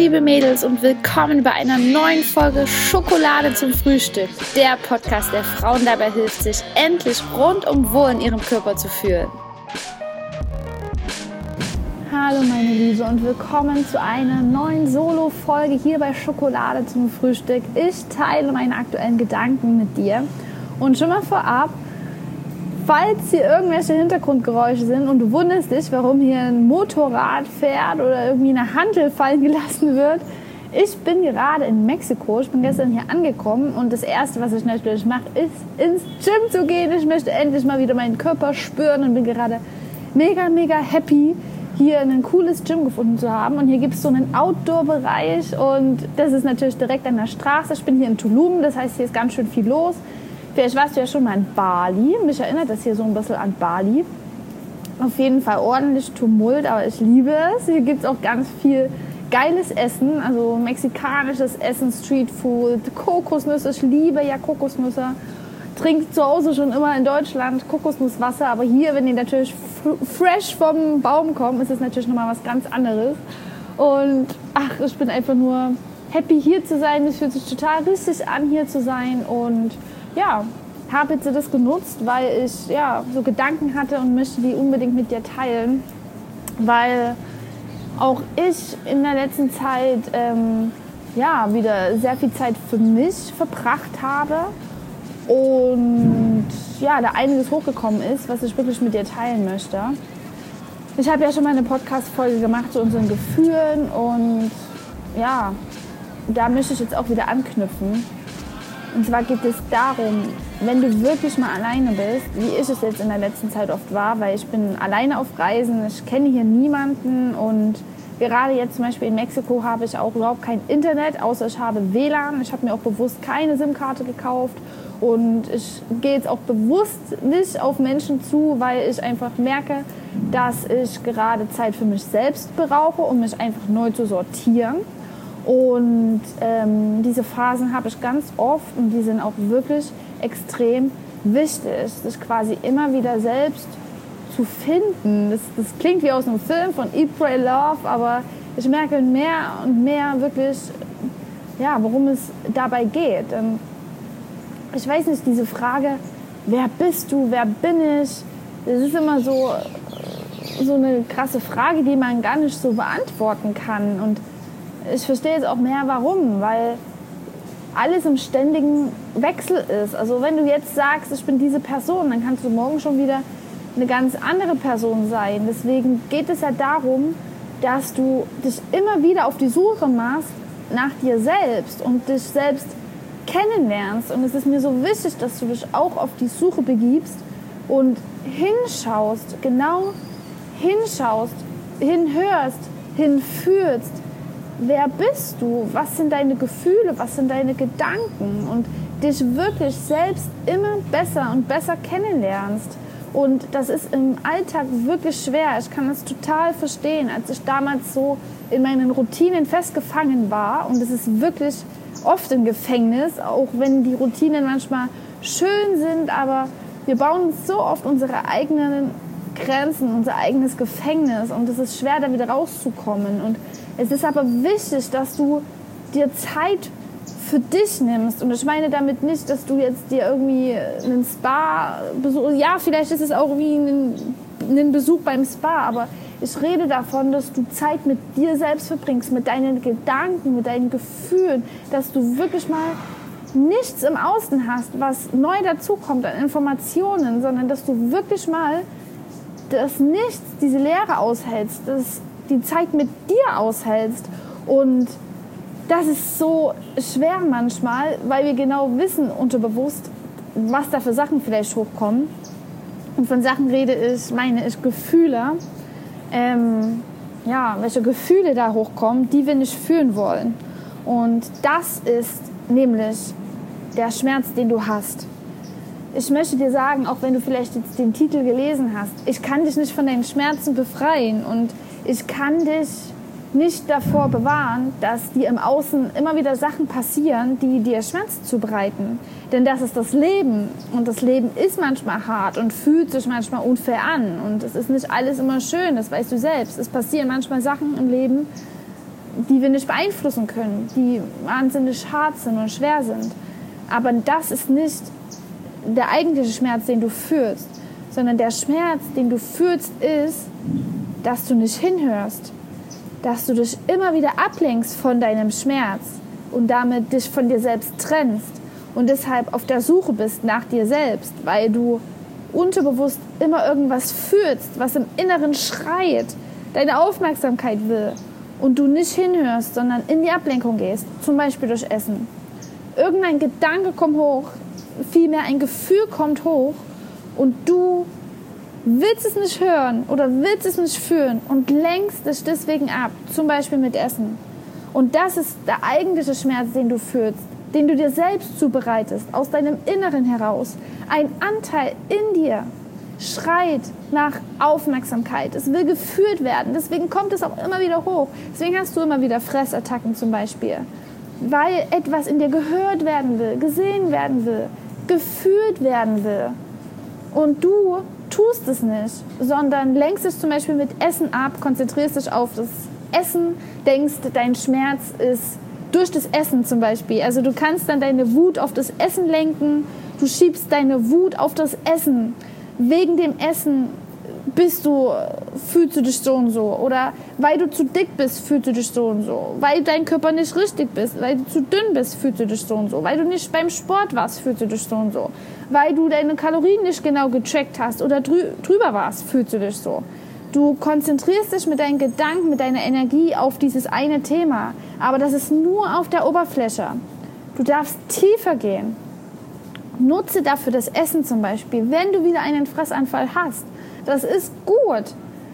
liebe Mädels und willkommen bei einer neuen Folge Schokolade zum Frühstück. Der Podcast, der Frauen dabei hilft, sich endlich rundum wohl in ihrem Körper zu fühlen. Hallo meine Liebe und willkommen zu einer neuen Solo-Folge hier bei Schokolade zum Frühstück. Ich teile meine aktuellen Gedanken mit dir und schon mal vorab, falls hier irgendwelche Hintergrundgeräusche sind und du wunderst dich, warum hier ein Motorrad fährt oder irgendwie eine Hantel fallen gelassen wird. Ich bin gerade in Mexiko, ich bin gestern hier angekommen und das Erste, was ich natürlich mache, ist ins Gym zu gehen. Ich möchte endlich mal wieder meinen Körper spüren und bin gerade mega happy, hier ein cooles Gym gefunden zu haben. Und hier gibt es so einen Outdoor-Bereich und das ist natürlich direkt an der Straße. Ich bin hier in Tulum, das heißt, hier ist ganz schön viel los. Vielleicht warst du ja schon mal in Bali. Mich erinnert das hier so ein bisschen an Bali. Auf jeden Fall ordentlich Tumult, aber ich liebe es. Hier gibt es auch ganz viel geiles Essen, also mexikanisches Essen, Streetfood, Kokosnüsse. Ich liebe ja Kokosnüsse. Trinke zu Hause schon immer in Deutschland Kokosnusswasser, aber hier, wenn die natürlich fresh vom Baum kommen, ist es natürlich nochmal was ganz anderes. Und ich bin einfach nur happy, hier zu sein. Es fühlt sich total richtig an, hier zu sein und ja, habe jetzt das genutzt, weil ich so Gedanken hatte und möchte die unbedingt mit dir teilen, weil auch ich in der letzten Zeit wieder sehr viel Zeit für mich verbracht habe und da einiges hochgekommen ist, was ich wirklich mit dir teilen möchte. Ich habe ja schon mal eine Podcast-Folge gemacht zu unseren Gefühlen und da möchte ich jetzt auch wieder anknüpfen. Und zwar geht es darum, wenn du wirklich mal alleine bist, wie ich es jetzt in der letzten Zeit oft war, weil ich bin alleine auf Reisen, ich kenne hier niemanden und gerade jetzt zum Beispiel in Mexiko habe ich auch überhaupt kein Internet, außer ich habe WLAN. Ich habe mir auch bewusst keine SIM-Karte gekauft und ich gehe jetzt auch bewusst nicht auf Menschen zu, weil ich einfach merke, dass ich gerade Zeit für mich selbst brauche, um mich einfach neu zu sortieren. Und diese Phasen habe ich ganz oft und die sind auch wirklich extrem wichtig, sich quasi immer wieder selbst zu finden. Das klingt wie aus einem Film von Eat, Pray, Love, aber ich merke mehr und mehr wirklich, worum es dabei geht. Ich weiß nicht, diese Frage, wer bist du, wer bin ich, das ist immer so eine krasse Frage, die man gar nicht so beantworten kann. Und ich verstehe jetzt auch mehr, warum, weil alles im ständigen Wechsel ist. Also wenn du jetzt sagst, ich bin diese Person, dann kannst du morgen schon wieder eine ganz andere Person sein. Deswegen geht es ja darum, dass du dich immer wieder auf die Suche machst nach dir selbst und dich selbst kennenlernst. Und es ist mir so wichtig, dass du dich auch auf die Suche begibst und hinschaust, genau hinschaust, hinhörst, hinfühlst. Wer bist du? Was sind deine Gefühle? Was sind deine Gedanken? Und dich wirklich selbst immer besser und besser kennenlernst. Und das ist im Alltag wirklich schwer. Ich kann das total verstehen, als ich damals so in meinen Routinen festgefangen war. Und es ist wirklich oft ein Gefängnis, auch wenn die Routinen manchmal schön sind. Aber wir bauen uns so oft unsere eigenen Grenzen, unser eigenes Gefängnis. Und es ist schwer, da wieder rauszukommen. Und es ist aber wichtig, dass du dir Zeit für dich nimmst. Und ich meine damit nicht, dass du jetzt dir irgendwie einen Spa besuchst. Ja, vielleicht ist es auch wie ein Besuch beim Spa, aber ich rede davon, dass du Zeit mit dir selbst verbringst, mit deinen Gedanken, mit deinen Gefühlen, dass du wirklich mal nichts im Außen hast, was neu dazukommt an Informationen, sondern dass du wirklich mal das Nichts, diese Leere aushältst, dass die Zeit mit dir aushältst. Und das ist so schwer manchmal, weil wir genau wissen unterbewusst, was da für Sachen vielleicht hochkommen. Und von Sachen meine ich Gefühle. Welche Gefühle da hochkommen, die wir nicht fühlen wollen. Und das ist nämlich der Schmerz, den du hast. Ich möchte dir sagen, auch wenn du vielleicht jetzt den Titel gelesen hast, ich kann dich nicht von deinen Schmerzen befreien und ich kann dich nicht davor bewahren, dass dir im Außen immer wieder Sachen passieren, die dir Schmerz zubereiten. Denn das ist das Leben und das Leben ist manchmal hart und fühlt sich manchmal unfair an und es ist nicht alles immer schön, das weißt du selbst. Es passieren manchmal Sachen im Leben, die wir nicht beeinflussen können, die wahnsinnig hart sind und schwer sind. Aber das ist nicht der eigentliche Schmerz, den du fühlst, sondern der Schmerz, den du fühlst, ist, dass du nicht hinhörst, dass du dich immer wieder ablenkst von deinem Schmerz und damit dich von dir selbst trennst und deshalb auf der Suche bist nach dir selbst, weil du unterbewusst immer irgendwas fühlst, was im Inneren schreit, deine Aufmerksamkeit will und du nicht hinhörst, sondern in die Ablenkung gehst, zum Beispiel durch Essen. Irgendein Gedanke kommt hoch, vielmehr ein Gefühl kommt hoch und du willst es nicht hören oder willst es nicht fühlen und lenkst dich deswegen ab, zum Beispiel mit Essen. Und das ist der eigentliche Schmerz, den du fühlst, den du dir selbst zubereitest, aus deinem Inneren heraus. Ein Anteil in dir schreit nach Aufmerksamkeit. Es will gefühlt werden, deswegen kommt es auch immer wieder hoch. Deswegen hast du immer wieder Fressattacken zum Beispiel. Weil etwas in dir gehört werden will, gesehen werden will, gefühlt werden will. Und du tust es nicht, sondern lenkst dich zum Beispiel mit Essen ab, konzentrierst dich auf das Essen, denkst, dein Schmerz ist durch das Essen zum Beispiel. Also du kannst dann deine Wut auf das Essen lenken, du schiebst deine Wut auf das Essen. Wegen dem Essen fühlst du dich so und so. Oder weil du zu dick bist, fühlst du dich so und so. Weil dein Körper nicht richtig bist, weil du zu dünn bist, fühlst du dich so und so. Weil du nicht beim Sport warst, fühlst du dich so und so. Weil du deine Kalorien nicht genau getrackt hast oder drüber warst, fühlst du dich so. Du konzentrierst dich mit deinen Gedanken, mit deiner Energie auf dieses eine Thema. Aber das ist nur auf der Oberfläche. Du darfst tiefer gehen. Nutze dafür das Essen zum Beispiel, wenn du wieder einen Fressanfall hast. Das ist gut.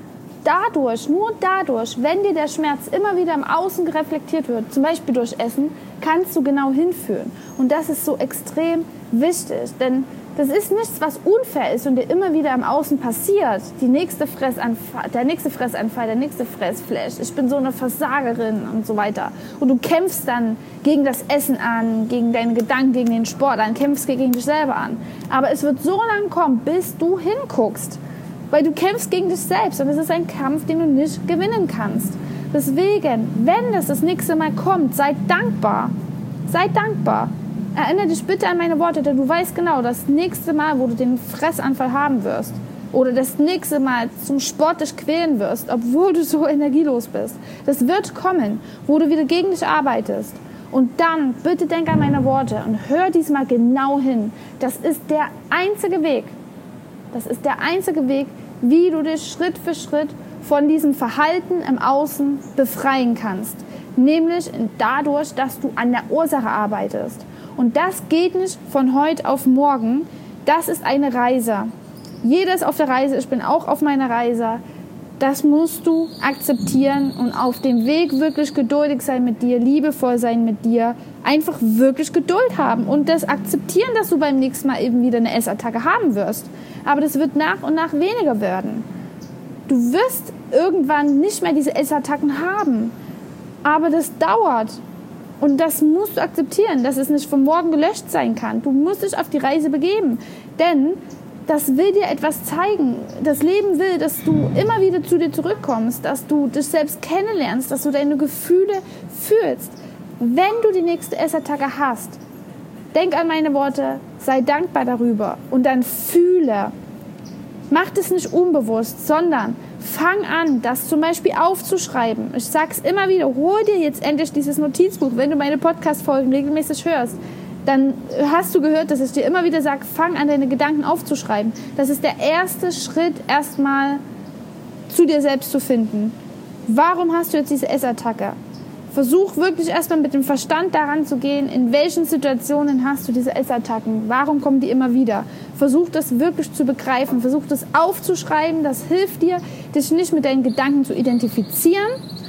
Nur dadurch, wenn dir der Schmerz immer wieder im Außen reflektiert wird, zum Beispiel durch Essen, kannst du genau hinfühlen. Und das ist so extrem wichtig, denn das ist nichts, was unfair ist und dir immer wieder im Außen passiert. Der nächste Fressanfall, der nächste Fressflash. Ich bin so eine Versagerin und so weiter. Und du kämpfst dann gegen das Essen an, gegen deine Gedanken, gegen den Sport an, kämpfst gegen dich selber an. Aber es wird so lange kommen, bis du hinguckst. Weil du kämpfst gegen dich selbst und es ist ein Kampf, den du nicht gewinnen kannst. Deswegen, wenn das nächste Mal kommt, sei dankbar. Sei dankbar. Erinnere dich bitte an meine Worte, denn du weißt genau, das nächste Mal, wo du den Fressanfall haben wirst oder das nächste Mal zum Sport dich quälen wirst, obwohl du so energielos bist, das wird kommen, wo du wieder gegen dich arbeitest. Und dann, bitte denk an meine Worte und hör diesmal genau hin. Das ist der einzige Weg. Das ist der einzige Weg, wie du dich Schritt für Schritt von diesem Verhalten im Außen befreien kannst. Nämlich dadurch, dass du an der Ursache arbeitest. Und das geht nicht von heute auf morgen. Das ist eine Reise. Jeder ist auf der Reise. Ich bin auch auf meiner Reise. Das musst du akzeptieren und auf dem Weg wirklich geduldig sein mit dir, liebevoll sein mit dir, einfach wirklich Geduld haben und das akzeptieren, dass du beim nächsten Mal eben wieder eine Essattacke haben wirst. Aber das wird nach und nach weniger werden. Du wirst irgendwann nicht mehr diese Essattacken haben, aber das dauert. Und das musst du akzeptieren, dass es nicht von morgen gelöscht sein kann. Du musst dich auf die Reise begeben, denn das will dir etwas zeigen. Das Leben will, dass du immer wieder zu dir zurückkommst, dass du dich selbst kennenlernst, dass du deine Gefühle fühlst. Wenn du die nächste Essattacke hast, denk an meine Worte, sei dankbar darüber und dann fühle. Mach das nicht unbewusst, sondern fang an, das zum Beispiel aufzuschreiben. Ich sage es immer wieder, hol dir jetzt endlich dieses Notizbuch. Wenn du meine Podcast-Folgen regelmäßig hörst, dann hast du gehört, dass ich dir immer wieder sage, fang an, deine Gedanken aufzuschreiben. Das ist der erste Schritt, erstmal zu dir selbst zu finden. Warum hast du jetzt diese Essattacke? Versuch wirklich erstmal mit dem Verstand daran zu gehen, in welchen Situationen hast du diese Essattacken? Warum kommen die immer wieder? Versuch das wirklich zu begreifen, versuch das aufzuschreiben, das hilft dir, dich nicht mit deinen Gedanken zu identifizieren,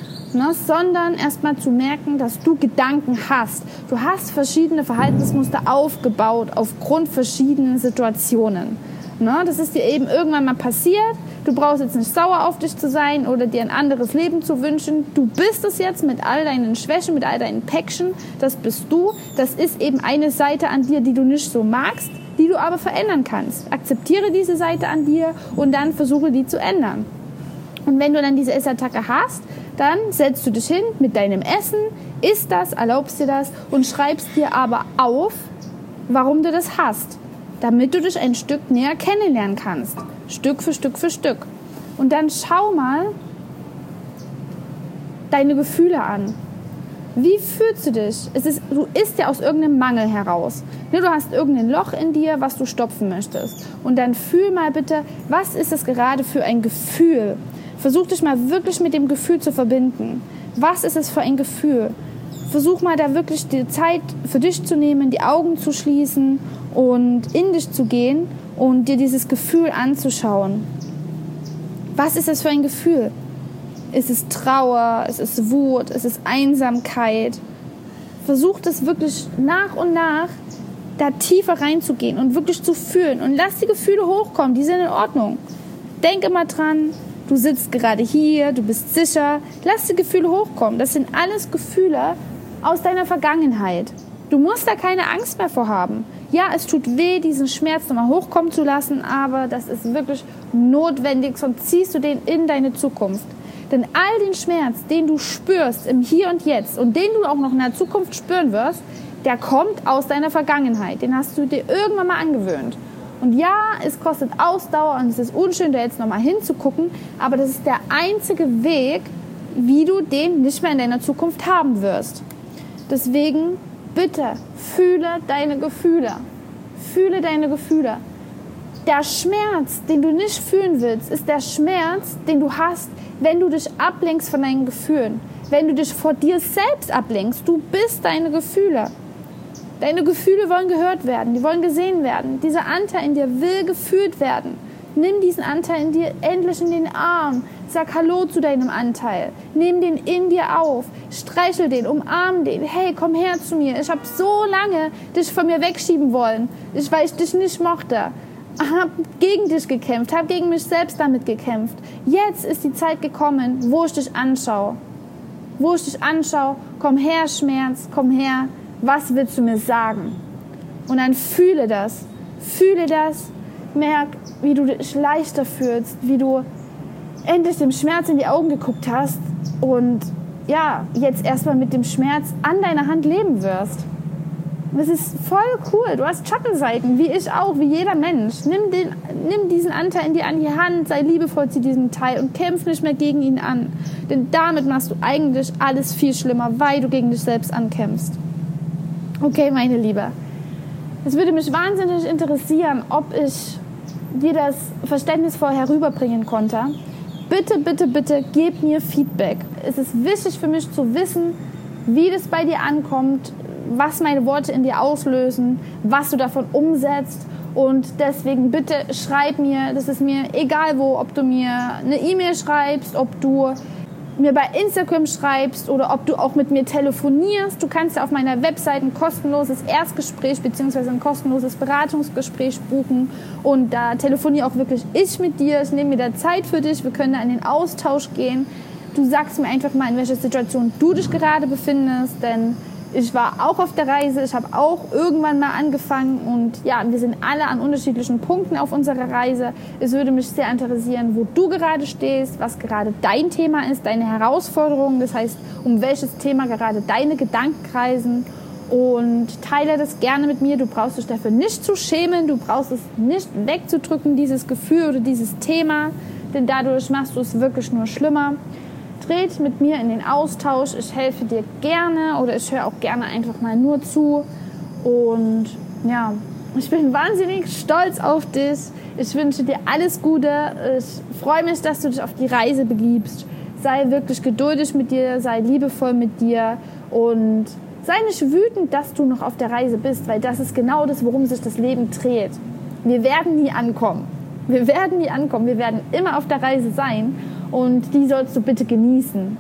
sondern erstmal zu merken, dass du Gedanken hast. Du hast verschiedene Verhaltensmuster aufgebaut aufgrund verschiedener Situationen. Das ist dir eben irgendwann mal passiert. Du brauchst jetzt nicht sauer auf dich zu sein oder dir ein anderes Leben zu wünschen. Du bist es jetzt mit all deinen Schwächen, mit all deinen Päckchen. Das bist du. Das ist eben eine Seite an dir, die du nicht so magst, die du aber verändern kannst. Akzeptiere diese Seite an dir und dann versuche die zu ändern. Und wenn du dann diese Essattacke hast, dann setzt du dich hin mit deinem Essen, isst das, erlaubst dir das und schreibst dir aber auf, warum du das hast, damit du dich ein Stück näher kennenlernen kannst. Stück für Stück für Stück. Und dann schau mal deine Gefühle an. Wie fühlst du dich? Du isst ja aus irgendeinem Mangel heraus. Du hast irgendein Loch in dir, was du stopfen möchtest. Und dann fühl mal bitte, was ist das gerade für ein Gefühl? Versuch dich mal wirklich mit dem Gefühl zu verbinden. Was ist es für ein Gefühl? Versuch mal da wirklich die Zeit für dich zu nehmen, die Augen zu schließen und in dich zu gehen und dir dieses Gefühl anzuschauen. Was ist es für ein Gefühl? Ist es Trauer, ist es Wut, ist es Einsamkeit? Versuch das wirklich nach und nach da tiefer reinzugehen und wirklich zu fühlen. Und lass die Gefühle hochkommen, die sind in Ordnung. Denk immer dran, du sitzt gerade hier, du bist sicher. Lass die Gefühle hochkommen. Das sind alles Gefühle aus deiner Vergangenheit. Du musst da keine Angst mehr vor haben. Ja, es tut weh, diesen Schmerz nochmal hochkommen zu lassen, aber das ist wirklich notwendig, sonst ziehst du den in deine Zukunft. Denn all den Schmerz, den du spürst im Hier und Jetzt und den du auch noch in der Zukunft spüren wirst, der kommt aus deiner Vergangenheit. Den hast du dir irgendwann mal angewöhnt. Und ja, es kostet Ausdauer und es ist unschön, da jetzt nochmal hinzugucken, aber das ist der einzige Weg, wie du den nicht mehr in deiner Zukunft haben wirst. Deswegen bitte fühle deine Gefühle. Fühle deine Gefühle. Der Schmerz, den du nicht fühlen willst, ist der Schmerz, den du hast, wenn du dich ablenkst von deinen Gefühlen. Wenn du dich vor dir selbst ablenkst. Du bist deine Gefühle. Deine Gefühle wollen gehört werden, die wollen gesehen werden. Dieser Anteil in dir will gefühlt werden. Nimm diesen Anteil in dir endlich in den Arm. Sag Hallo zu deinem Anteil. Nimm den in dir auf. Streichel den, umarm den. Hey, komm her zu mir. Ich habe so lange dich von mir wegschieben wollen, weil ich dich nicht mochte. Habe gegen dich gekämpft, habe gegen mich selbst damit gekämpft. Jetzt ist die Zeit gekommen, wo ich dich anschaue. Wo ich dich anschaue, komm her, Schmerz, komm her. Was willst du mir sagen? Und dann fühle das. Fühle das. Merk, wie du dich leichter fühlst, wie du endlich dem Schmerz in die Augen geguckt hast und ja, jetzt erstmal mit dem Schmerz an deiner Hand leben wirst. Das ist voll cool. Du hast Schattenseiten, wie ich auch, wie jeder Mensch. Nimm diesen Anteil in dir an die Hand, sei liebevoll zu diesem Teil und kämpf nicht mehr gegen ihn an. Denn damit machst du eigentlich alles viel schlimmer, weil du gegen dich selbst ankämpfst. Okay, meine Liebe. Es würde mich wahnsinnig interessieren, ob ich dir das verständnisvoll herüberbringen konnte. Bitte, bitte, bitte, gib mir Feedback. Es ist wichtig für mich zu wissen, wie das bei dir ankommt, was meine Worte in dir auslösen, was du davon umsetzt. Und deswegen bitte schreib mir, das ist mir egal wo, ob du mir eine E-Mail schreibst, ob du mir bei Instagram schreibst oder ob du auch mit mir telefonierst. Du kannst ja auf meiner Website ein kostenloses Erstgespräch bzw. ein kostenloses Beratungsgespräch buchen. Und da telefoniere auch wirklich ich mit dir. Ich nehme mir da Zeit für dich. Wir können da in den Austausch gehen. Du sagst mir einfach mal, in welcher Situation du dich gerade befindest, denn ich war auch auf der Reise, ich habe auch irgendwann mal angefangen und ja, wir sind alle an unterschiedlichen Punkten auf unserer Reise. Es würde mich sehr interessieren, wo du gerade stehst, was gerade dein Thema ist, deine Herausforderungen, das heißt, um welches Thema gerade deine Gedanken kreisen, und teile das gerne mit mir. Du brauchst dich dafür nicht zu schämen, du brauchst es nicht wegzudrücken, dieses Gefühl oder dieses Thema, denn dadurch machst du es wirklich nur schlimmer. Tret mit mir in den Austausch, ich helfe dir gerne oder ich höre auch gerne einfach mal nur zu und ja, ich bin wahnsinnig stolz auf dich, ich wünsche dir alles Gute, ich freue mich, dass du dich auf die Reise begibst, sei wirklich geduldig mit dir, sei liebevoll mit dir und sei nicht wütend, dass du noch auf der Reise bist, weil das ist genau das, worum sich das Leben dreht. Wir werden nie ankommen, wir werden immer auf der Reise sein. Und die sollst du bitte genießen.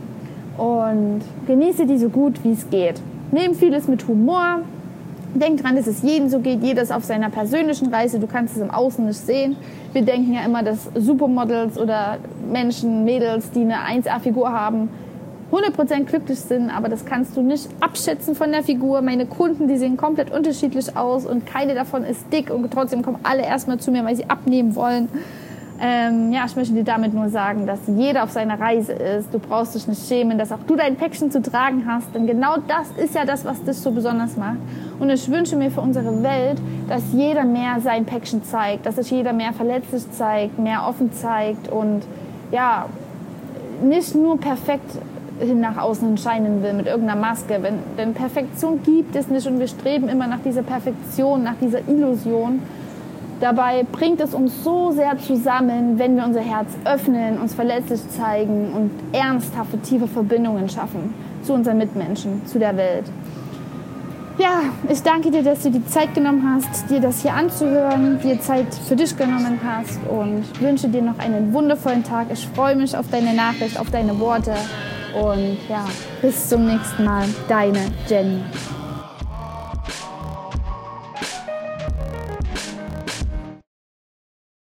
Und genieße die so gut, wie es geht. Nimm vieles mit Humor. Denk dran, dass es jedem so geht. Jeder ist auf seiner persönlichen Reise. Du kannst es im Außen nicht sehen. Wir denken ja immer, dass Supermodels oder Menschen, Mädels, die eine 1A-Figur haben, 100% glücklich sind. Aber das kannst du nicht abschätzen von der Figur. Meine Kunden, die sehen komplett unterschiedlich aus. Und keine davon ist dick. Und trotzdem kommen alle erstmal zu mir, weil sie abnehmen wollen. Ich möchte dir damit nur sagen, dass jeder auf seiner Reise ist. Du brauchst dich nicht schämen, dass auch du dein Päckchen zu tragen hast. Denn genau das ist ja das, was dich so besonders macht. Und ich wünsche mir für unsere Welt, dass jeder mehr sein Päckchen zeigt, dass sich jeder mehr verletzlich zeigt, mehr offen zeigt und ja, nicht nur perfekt nach außen scheinen will mit irgendeiner Maske. Denn Perfektion gibt es nicht und wir streben immer nach dieser Perfektion, nach dieser Illusion. Dabei bringt es uns so sehr zusammen, wenn wir unser Herz öffnen, uns verletzlich zeigen und ernsthafte, tiefe Verbindungen schaffen zu unseren Mitmenschen, zu der Welt. Ja, ich danke dir, dass du die Zeit genommen hast, dir das hier anzuhören, dir Zeit für dich genommen hast und wünsche dir noch einen wundervollen Tag. Ich freue mich auf deine Nachricht, auf deine Worte und ja, bis zum nächsten Mal. Deine Jenny.